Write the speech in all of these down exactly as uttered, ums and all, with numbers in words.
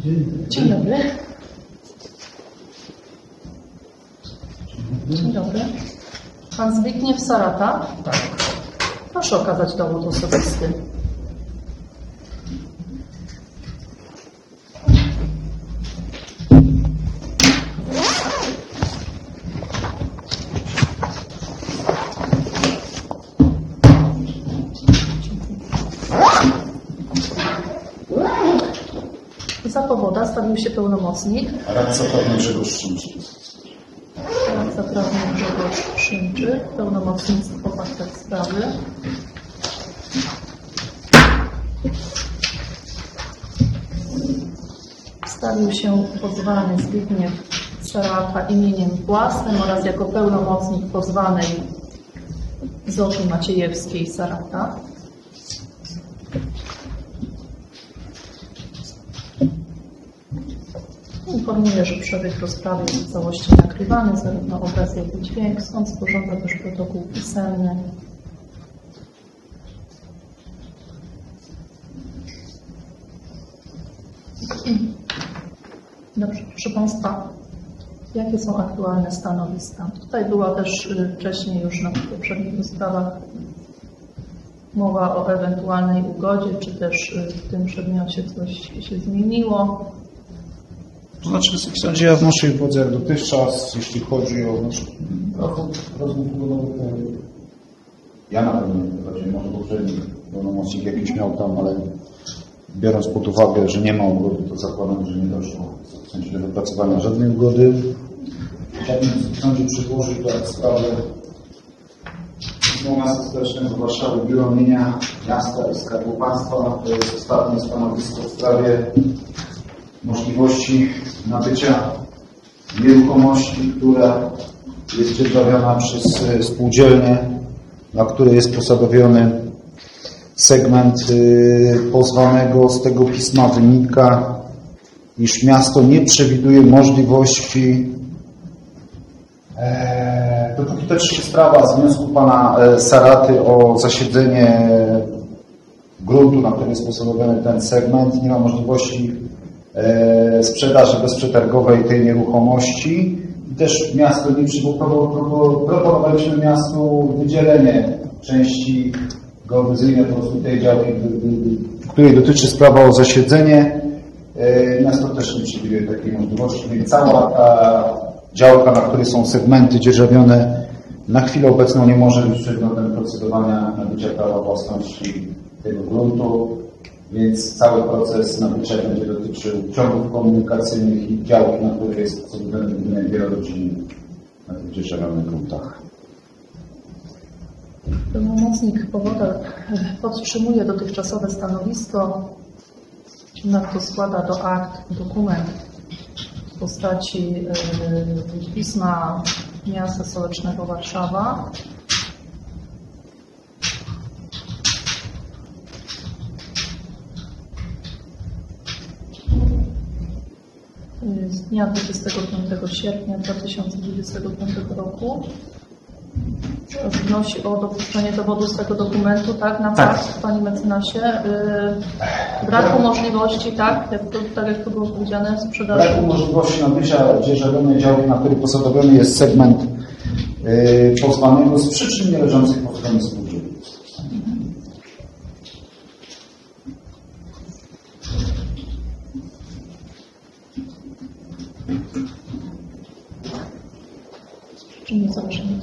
Dzień dobry. Dzień dobry. Pan Zbigniew Sarata? Tak. Proszę okazać dowód osobisty. Za powoda stawił się pełnomocnik. Radca prawny Grzegorz Szymczy. Radca prawny Grzegorz Szymczy. Pełnomocnictwo w aktach sprawy. Stawił się pozwany Zbigniew Sarata imieniem własnym oraz jako pełnomocnik pozwanej Zofii Maciejewskiej Sarata. Informuję, że przebieg rozprawy jest w całości nagrywany, zarówno obraz, jak i dźwięk. Sąd sporządza też protokół pisemny. Dobrze, proszę Państwa, jakie są aktualne stanowiska? Tutaj była też wcześniej już na poprzednich rozprawach mowa o ewentualnej ugodzie, czy też w tym przedmiocie coś się zmieniło. To znaczy, Wysoki Sądzie, ja wnoszę ich wodę jak dotychczas, jeśli chodzi o rozwój ugodowy. Ja na pewno nie prowadziłem, może poprzedni pełnomocnik jakiś miał tam, ale biorąc pod uwagę, że nie ma ugody, to zakładam, że nie doszło w sensie do wypracowania żadnej ugody. Chciałbym w Sądzie przyłożyć do sprawy Pismo Miasta Stołecznego Warszawy, Biuro Mienia Miasta i Skarbu Państwa. To jest ostatnie stanowisko w sprawie możliwości nabycia nieruchomości, która jest dzierżawiona przez spółdzielnię, na której jest posadowiony segment pozwanego. Z tego pisma wynika, iż miasto nie przewiduje możliwości, e, dopóki toczy się sprawa z wniosku pana Saraty o zasiedzenie gruntu, na którym jest posadowiony ten segment, nie ma możliwości e, sprzedaży bezprzetargowej tej nieruchomości. I też miasto nie przygotowało, proponowaliśmy miastu wydzielenie części geodezyjnej po prostu tej działki, której dotyczy sprawa o zasiedzenie. Miasto też nie przewiduje takiej możliwości. Więc cała ta działka, na której są segmenty dzierżawione, na chwilę obecną nie może być przedmiotem procedowania nabycia prawa własności tego gruntu, więc cały proces nabycia będzie dotyczył ciągów komunikacyjnych i działki, na której jest posadowiony budynek wielorodzinny na tych dzierżawionych gruntach. Pełnomocnik powoda podtrzymuje dotychczasowe stanowisko, nadto składa do akt dokument w postaci yy, pisma Miasta Stołecznego Warszawa. Z dnia dwudziestego piątego sierpnia dwa tysiące dwudziestego piątego roku. Wnosi o dopuszczenie dowodu z tego dokumentu, tak, na tak. fakt, Panie Mecenasie. Yy, braku możliwości, tak, jak to, tak jak to było powiedziane, sprzedaży. Braku możliwości nabycia dzierżawionej działki, na której posadowiony jest segment yy, pozwanego z przyczyn nie leżących po stronie spółdzielni. Nie założenie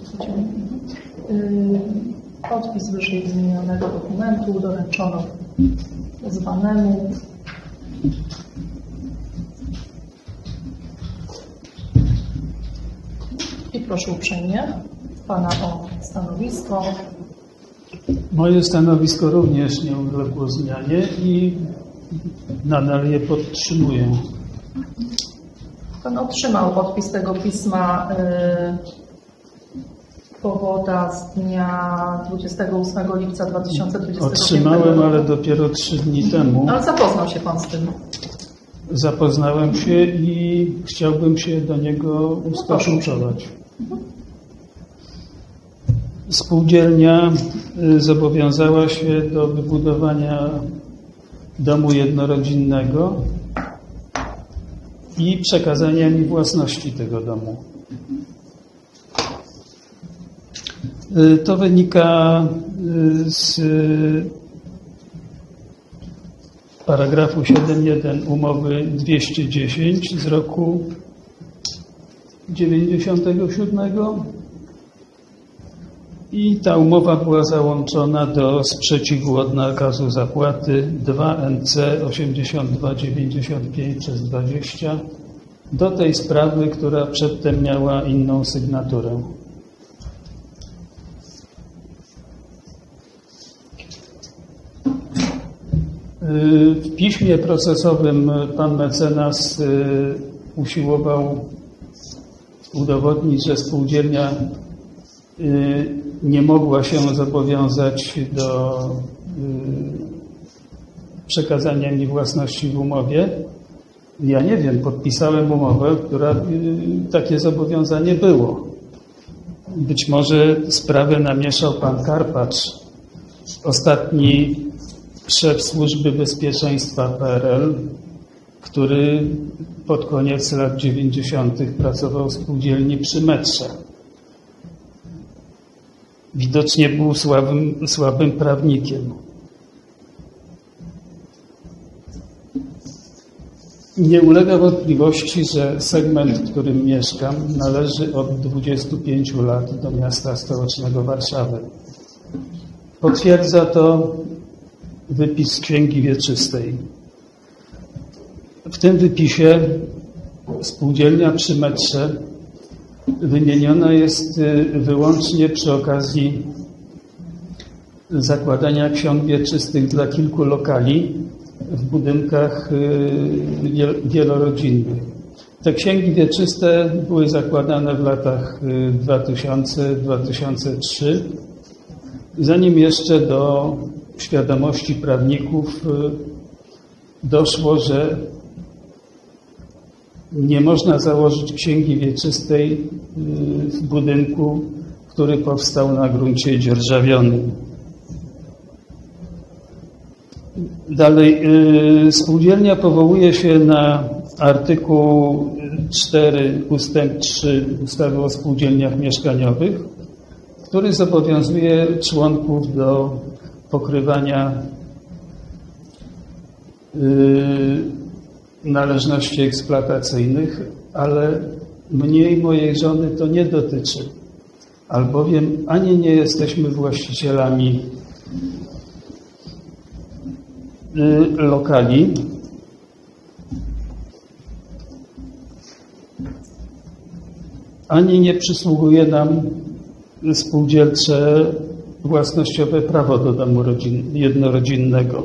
podpis wyżej wymienionego dokumentu doręczono pozwanemu. I proszę uprzejmie Pana o stanowisko. Moje stanowisko również nie uległo zmianie i nadal je podtrzymuję. Pan otrzymał podpis tego pisma powoda z dnia dwudziestego ósmego lipca dwa tysiące dwudziestego piątego Otrzymałem, ale dopiero trzy dni temu. Ale zapoznał się Pan z tym. Zapoznałem się i chciałbym się do niego ustosunkować. Spółdzielnia zobowiązała się do wybudowania domu jednorodzinnego i przekazania mi własności tego domu. To wynika z paragrafu siedem jeden umowy dwieście dziesięć z roku dziewięćdziesiątego siódmego i ta umowa była załączona do sprzeciwu od nakazu zapłaty dwa N C osiemdziesiąt dwa dziewięćdziesiąt pięć przez dwadzieścia do tej sprawy, która przedtem miała inną sygnaturę. W piśmie procesowym pan mecenas usiłował udowodnić, że spółdzielnia nie mogła się zobowiązać do przekazania mi własności w umowie. Ja nie wiem, podpisałem umowę, która takie zobowiązanie było. Być może sprawę namieszał pan Karpacz, ostatni szef Służby Bezpieczeństwa P R L, który pod koniec lat dziewięćdziesiątych pracował w spółdzielni przy metrze. Widocznie był słabym, słabym prawnikiem. Nie ulega wątpliwości, że segment, w którym mieszkam, należy od dwudziestu pięciu lat do miasta stołecznego Warszawy. Potwierdza to wypis z Księgi Wieczystej. W tym wypisie spółdzielnia przy metrze wymieniona jest wyłącznie przy okazji zakładania ksiąg wieczystych dla kilku lokali w budynkach wielorodzinnych. Te księgi wieczyste były zakładane w latach dwa tysiące do dwa tysiące trzeciego, zanim jeszcze do świadomości prawników doszło, że nie można założyć księgi wieczystej w budynku, który powstał na gruncie dzierżawionym. Dalej, spółdzielnia powołuje się na artykuł cztery ustęp trzy ustawy o spółdzielniach mieszkaniowych, który zobowiązuje członków do pokrywania należności eksploatacyjnych, ale mnie i mojej żony to nie dotyczy, albowiem ani nie jesteśmy właścicielami lokali, ani nie przysługuje nam spółdzielcze własnościowe prawo do domu rodzin, jednorodzinnego.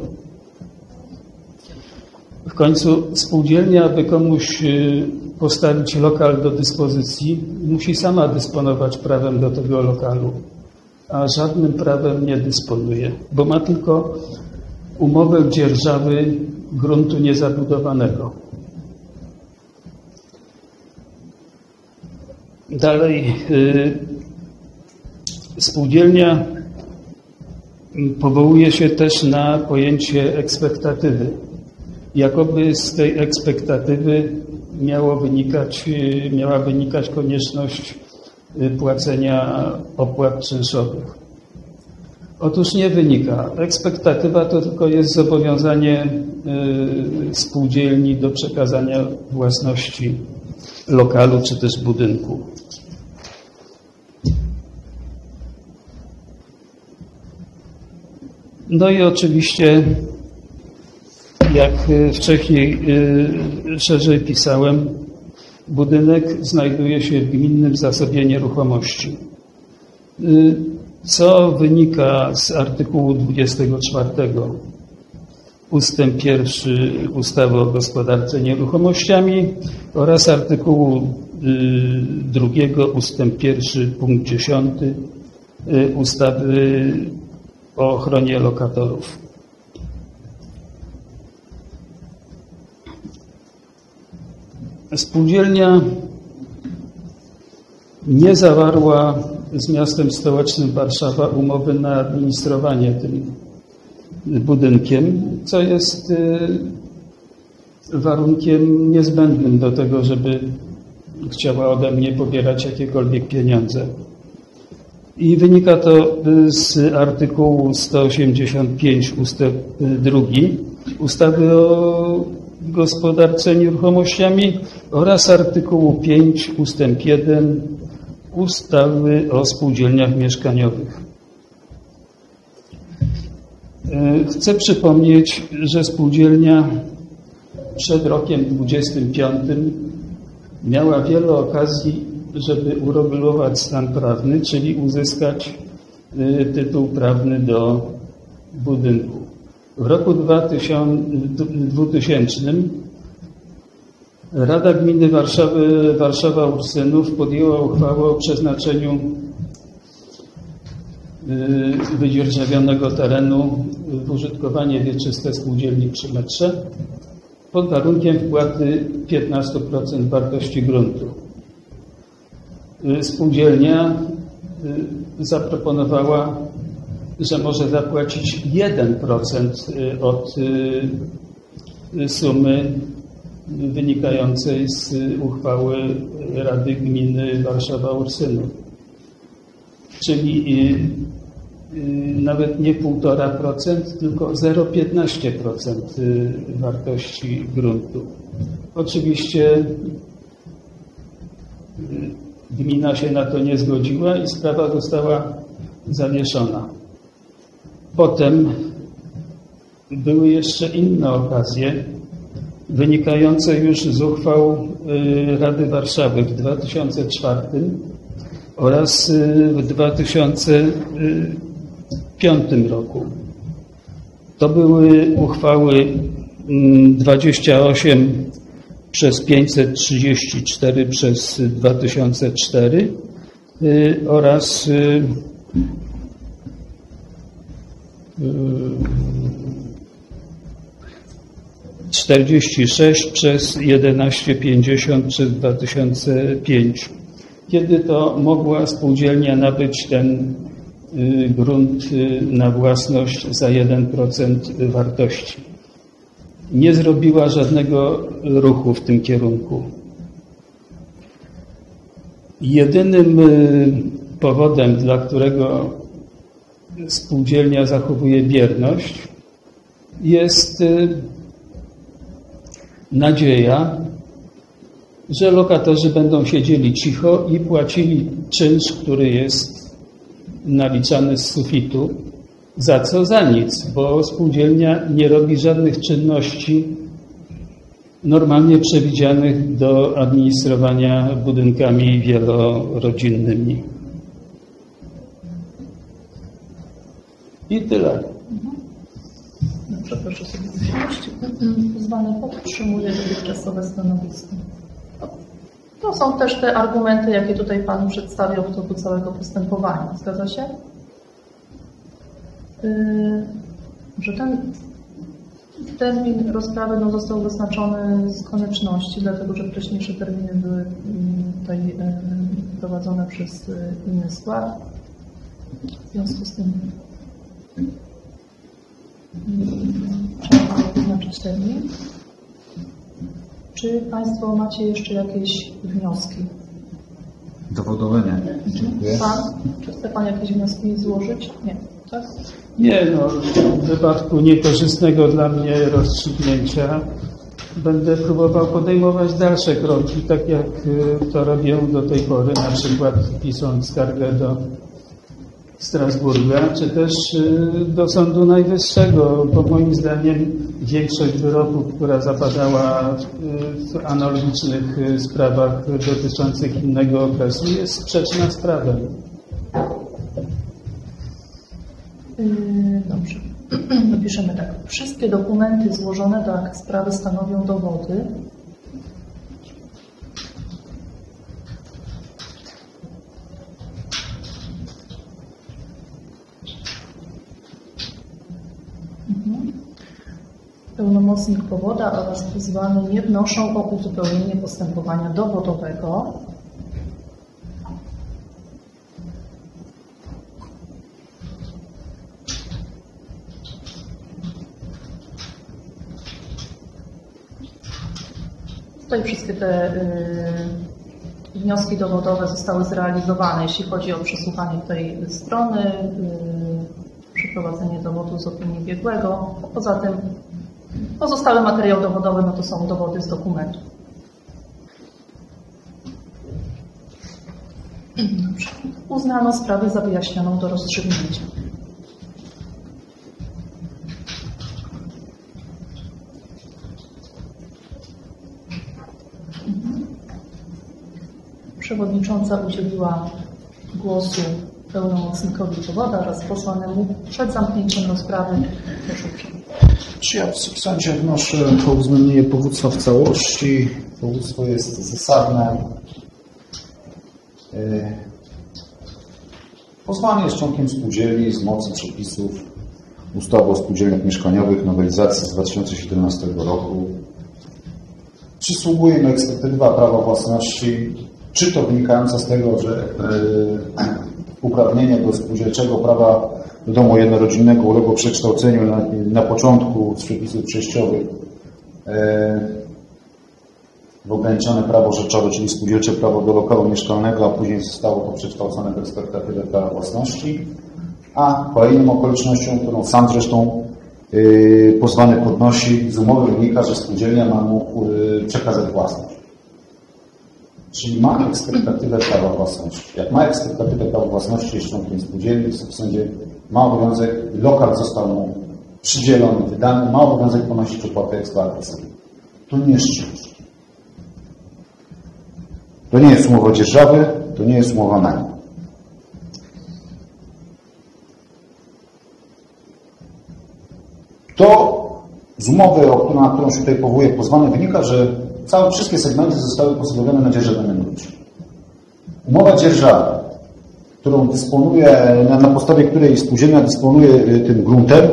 W końcu spółdzielnia, aby komuś postawić lokal do dyspozycji, musi sama dysponować prawem do tego lokalu, a żadnym prawem nie dysponuje, bo ma tylko umowę dzierżawy gruntu niezabudowanego. Dalej, spółdzielnia powołuje się też na pojęcie ekspektatywy. Jakoby z tej ekspektatywy miało wynikać, miała wynikać konieczność płacenia opłat czynszowych. Otóż nie wynika. Ekspektatywa to tylko jest zobowiązanie spółdzielni do przekazania własności lokalu czy też budynku. No i oczywiście, jak wcześniej szerzej pisałem, budynek znajduje się w gminnym zasobie nieruchomości, co wynika z artykułu dwudziestego czwartego ustęp pierwszy ustawy o gospodarce nieruchomościami oraz artykułu drugiego ustęp pierwszy punkt dziesiąty ustawy o ochronie lokatorów. Spółdzielnia nie zawarła z miastem stołecznym Warszawa umowy na administrowanie tym budynkiem, co jest warunkiem niezbędnym do tego, żeby chciała ode mnie pobierać jakiekolwiek pieniądze. I wynika to z artykułu sto osiemdziesiąt pięć ustęp drugi ustawy o gospodarce nieruchomościami oraz artykułu pięć ustęp jeden ustawy o spółdzielniach mieszkaniowych. Chcę przypomnieć, że spółdzielnia przed rokiem dwudziestym piątym miała wiele okazji, żeby uregulować stan prawny, czyli uzyskać tytuł prawny do budynku. W roku dwutysięcznym Rada Gminy Warszawy, Warszawa Ursynów podjęła uchwałę o przeznaczeniu wydzierżawionego terenu w użytkowanie wieczyste spółdzielni przy metrze pod warunkiem wpłaty piętnaście procent wartości gruntu. Spółdzielnia zaproponowała, że może zapłacić jeden procent od sumy wynikającej z uchwały Rady Gminy Warszawa Ursynów. Czyli nawet nie półtora procent, tylko zero przecinek piętnaście procent wartości gruntu. Oczywiście gmina się na to nie zgodziła i sprawa została zawieszona. Potem były jeszcze inne okazje wynikające już z uchwał Rady Warszawy w dwa tysiące czwartym oraz w dwa tysiące piątym roku. To były uchwały dwadzieścia osiem przez pięćset trzydzieści cztery przez dwa tysiące cztery oraz czterdzieści sześć przez tysiąc pięćdziesiąt przez dwa tysiące pięć. Kiedy to mogła spółdzielnia nabyć ten grunt na własność za jeden procent wartości. Nie zrobiła żadnego ruchu w tym kierunku. Jedynym powodem, dla którego spółdzielnia zachowuje bierność, jest nadzieja, że lokatorzy będą siedzieli cicho i płacili czynsz, który jest naliczany z sufitu. Za co? Za nic, bo spółdzielnia nie robi żadnych czynności normalnie przewidzianych do administrowania budynkami wielorodzinnymi. I tyle. Dobrze, proszę sobie usiąść. Pozwany podtrzymuje dotychczasowe stanowisko. To są też te argumenty, jakie tutaj Pan przedstawiał w toku całego postępowania. Zgadza się? Yy, że ten termin rozprawy no, został wyznaczony z konieczności, dlatego że wcześniejsze terminy były tutaj yy, prowadzone przez yy, inny skład. W związku z tym yy, trzeba było wyznaczyć termin. Czy Państwo macie jeszcze jakieś wnioski? Dowodowe nie. Dziękuję. Pan? Czy chce Pan jakieś wnioski złożyć? Nie. Tak? Nie, no, w wypadku niekorzystnego dla mnie rozstrzygnięcia będę próbował podejmować dalsze kroki, tak jak to robię do tej pory, na przykład pisząc skargę do Strasburga, czy też do Sądu Najwyższego, bo moim zdaniem większość wyroków, która zapadała w analogicznych sprawach dotyczących innego okresu, jest sprzeczna z prawem. Dobrze. Napiszemy tak. Wszystkie dokumenty złożone do akt sprawy stanowią dowody. Pełnomocnik powoda oraz pozwany nie wnoszą o uzupełnienie postępowania dowodowego. Tutaj wszystkie te y, wnioski dowodowe zostały zrealizowane, jeśli chodzi o przesłuchanie tej strony, y, przeprowadzenie dowodu z opinii biegłego. Poza tym pozostały materiał dowodowy, no to są dowody z dokumentu. Dobrze. Uznano sprawę za wyjaśnioną do rozstrzygnięcia. Przewodnicząca udzieliła głosu pełnomocnikowi dowoda oraz posłanemu przed zamknięciem rozprawy. Proszę uprzejmie. Czy ja w sądzie wnoszę o uwzględnienie powództwa w całości. Powództwo jest zasadne. Pozwany jest członkiem spółdzielni z mocy przepisów ustawy o spółdzielniach mieszkaniowych, nowelizacji z dwa tysiące siedemnastego roku. Przysługuje mu ekspektatywa prawa własności, czy to wynikająca z tego, że yy, uprawnienie do spółdzielczego prawa do domu jednorodzinnego uległo przekształceniu na, na początku z przepisów przejściowych yy, w ograniczone prawo rzeczowe, czyli spółdzielcze prawo do lokalu mieszkalnego, a później zostało to przekształcone w ekspektatywę prawa własności. A kolejną okolicznością, którą sam zresztą yy, pozwany podnosi, z umowy wynika, że spółdzielnia ma mu yy, przekazać własność. Czyli ma ekspektatywę prawa własności. Jak ma ekspektatywę prawa własności, jest członkiem spółdzielni, w sądzie ma obowiązek, lokal został mu przydzielony, wydany, ma obowiązek ponosić opłatę eksploatacyjną. To nie jest czynsz. To nie jest umowa dzierżawy, to nie jest umowa najmu. To z umowy, o którą, na którą się tutaj powołuje pozwany, wynika, że całe, wszystkie segmenty zostały posadowione na dzierżawionym gruncie. Umowa dzierżawy, którą dysponuje, na, na podstawie której spółdzielnia dysponuje tym gruntem,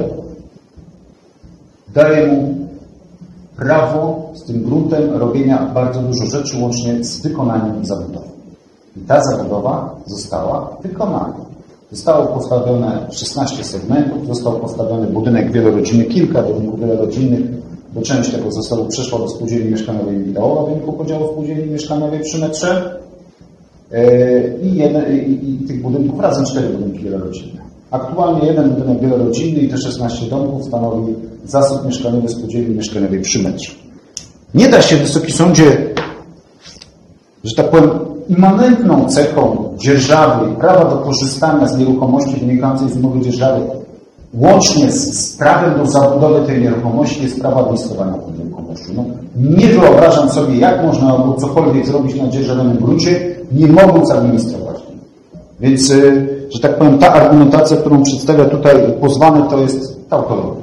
daje mu prawo z tym gruntem robienia bardzo dużo rzeczy, łącznie z wykonaniem zabudową. I ta zabudowa została wykonana. Zostało postawione szesnaście segmentów, został postawiony budynek wielorodzinny, kilka budynków wielorodzinnych, bo część tego zostało przeszła do spółdzielni mieszkaniowej Midałowa w wyniku podziału spółdzielni mieszkaniowej przy metrze i, jeden, i, i tych budynków razem cztery budynki wielorodzinne. Aktualnie jeden budynek wielorodzinny i te szesnaście domków stanowi zasób mieszkaniowy spółdzielni mieszkaniowej przy metrze. Nie da się, Wysoki Sądzie, że tak powiem, immanentną cechą dzierżawy i prawa do korzystania z nieruchomości wynikającej z umowy dzierżawy łącznie z, z prawem do zabudowy tej nieruchomości jest prawo administrowania tą nieruchomością. No, nie wyobrażam sobie, jak można było cokolwiek zrobić na dzierżawionym gruncie, nie mogąc administrować. Więc, że tak powiem, ta argumentacja, którą przedstawia tutaj pozwany, to jest tautologia.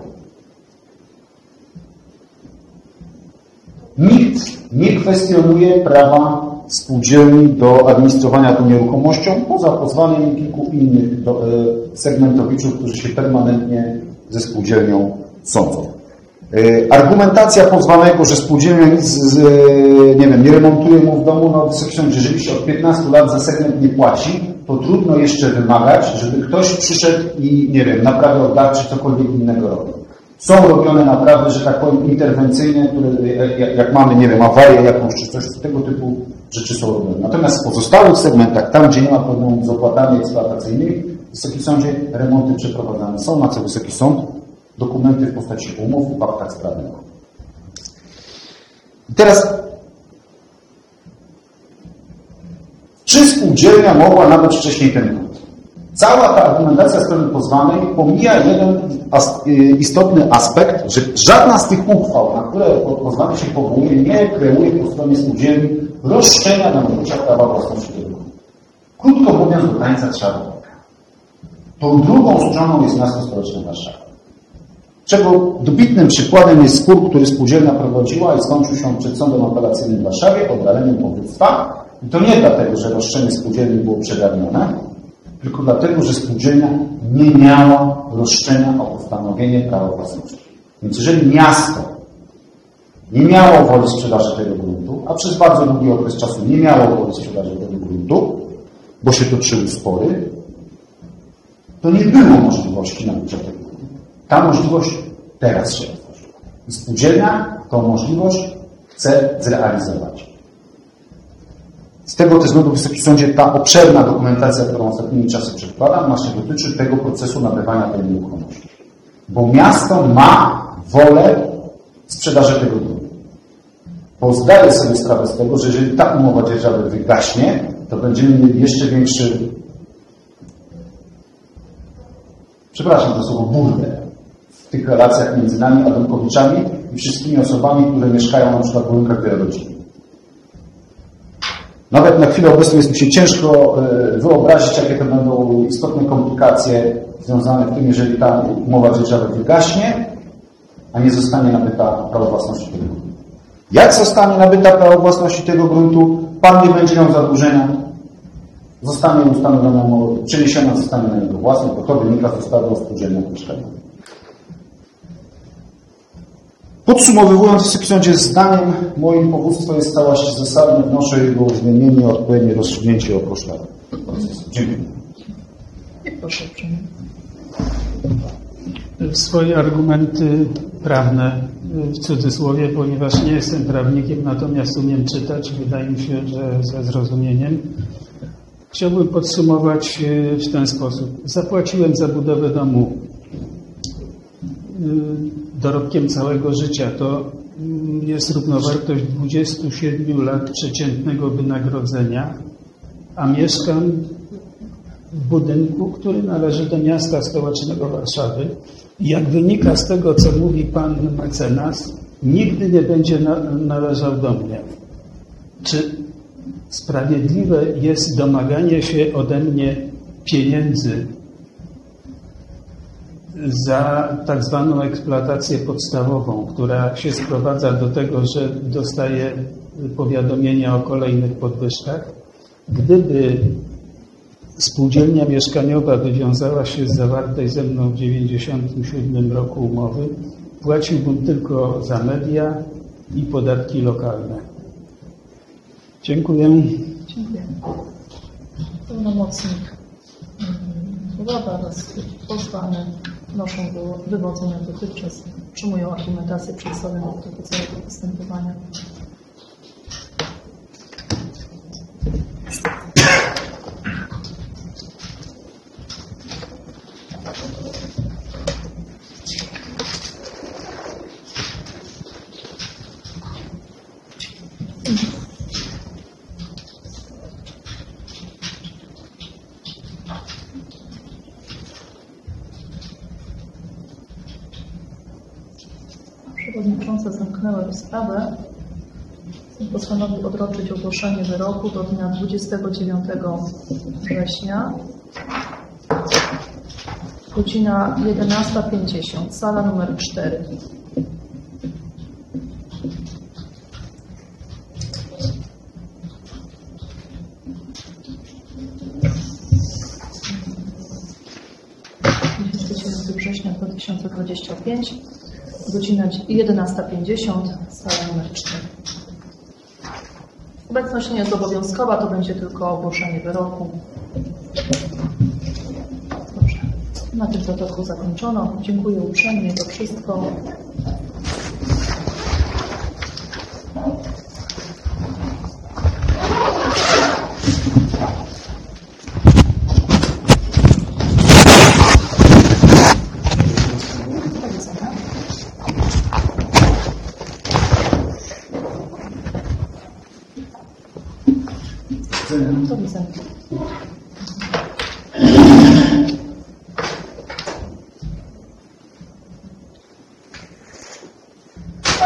Nikt nie kwestionuje prawa spółdzielni do administrowania tą nieruchomością, poza pozwaniem i kilku innych do, e, segmentowiczów, którzy się permanentnie ze spółdzielnią sądzą. E, argumentacja pozwanego, że spółdzielnia nic z, e, nie wiem, nie remontuje mu w domu, no Wysoki Sądzie, jeżeli się od piętnastu lat za segment nie płaci, to trudno jeszcze wymagać, żeby ktoś przyszedł i, nie wiem, naprawiał dach czy cokolwiek innego robił. Są robione naprawy, że tak powiem, interwencyjne, które jak, jak mamy, nie wiem, awarię jakąś czy coś, tego typu rzeczy są robione. Natomiast w pozostałych segmentach, tam gdzie nie ma problemu z opłatami eksploatacyjnymi, w Wysokim Sądzie remonty przeprowadzane są, na co Wysoki Sąd dokumenty w postaci umów i w aktach sprawnych. I teraz, czy spółdzielnia mogła nabyć wcześniej ten grunt? Cała ta argumentacja strony pozwanej pomija jeden istotny aspekt, że żadna z tych uchwał, na które pozwany się powołuje, nie kreuje po stronie spółdzielni roszczenia na nabycia prawa własności do gruntu. Krótko mówiąc, do tańca trzeba dołączyć. Tą drugą stroną jest miasto stołeczne Warszawa. Czego dobitnym przykładem jest spór, który spółdzielnia prowadziła i skończył się przed Sądem Apelacyjnym w Warszawie oddaleniem powództwa. I to nie dlatego, że roszczenie spółdzielni było przedawnione, tylko dlatego, że spółdzielnia nie miała roszczenia o postanowienie prawa własności. Więc jeżeli miasto nie miało woli sprzedaży tego gruntu, a przez bardzo długi okres czasu nie miało woli sprzedaży tego gruntu, bo się toczyły spory, to nie było możliwości nabycia tego gruntu. Ta możliwość teraz się otworzyła. I spółdzielnia tą możliwość chce zrealizować. Z tego też względu, Wysoki Sądzie, ta obszerna dokumentacja, którą ostatnimi czasy przedkładam, właśnie dotyczy tego procesu nabywania tej nieruchomości. Bo miasto ma wolę sprzedaży tego gruntu. Bo zdaję sobie sprawę z tego, że jeżeli ta umowa dzierżawy wygaśnie, to będziemy mieli jeszcze większy, przepraszam to słowo, burdę w tych relacjach między nami, Adamkowiczami i wszystkimi osobami, które mieszkają na przykład w budynkach wielorodzinnych. Nawet na chwilę obecną jest mi się ciężko wyobrazić, jakie to będą istotne komplikacje związane z tym, jeżeli ta umowa dzierżawy wygaśnie, a nie zostanie nabyta prawo własności tego gruntu. Jak zostanie nabyta prawo własności tego gruntu, pan nie będzie miał zadłużenia, zostanie ustanowiona, przeniesiona zostanie na niego własność, bo to wynika z ustawy o spółdzielniach mieszkaniowych. Podsumowując, Wysoki Sądzie, zdaniem moim powództwo jest całości zasadne. Wnoszę jego uwzględnienie i odpowiednie rozstrzygnięcie o kosztach procesu. Dziękuję. Proszę uprzejmie. Swoje argumenty prawne w cudzysłowie, ponieważ nie jestem prawnikiem, natomiast umiem czytać, wydaje mi się, że ze zrozumieniem. Chciałbym podsumować w ten sposób. Zapłaciłem za budowę domu dorobkiem całego życia. To jest równowartość dwudziestu siedmiu lat przeciętnego wynagrodzenia, a mieszkam w budynku, który należy do miasta stołecznego Warszawy. Jak wynika z tego, co mówi pan mecenas, nigdy nie będzie na, należał do mnie. Czy sprawiedliwe jest domaganie się ode mnie pieniędzy za tak zwaną eksploatację podstawową, która się sprowadza do tego, że dostaję powiadomienia o kolejnych podwyżkach? Gdyby spółdzielnia mieszkaniowa wywiązała się z zawartej ze mną w dziewięćdziesiątym siódmym roku umowy, płaciłbym tylko za media i podatki lokalne. Dziękuję. Dziękuję. Pełnomocnik Władza oraz pozwany wnoszą do wywodzenia dotychczas, przyjmują argumentację przedstawioną w toku całego postępowania. Przewodnicząca zamknęła rozprawę i postanowił odroczyć ogłoszenie wyroku do dnia dwudziestego dziewiątego września, godzina jedenasta pięćdziesiąt, sala numer cztery. dwudziestego dziewiątego września dwa tysiące dwudziestego piątego, godzina jedenasta pięćdziesiąt, sala numer cztery. Obecność nie jest obowiązkowa, to będzie tylko ogłoszenie wyroku. Dobrze. Na tym protokół zakończono. Dziękuję uprzejmie za wszystko. Do widzenia.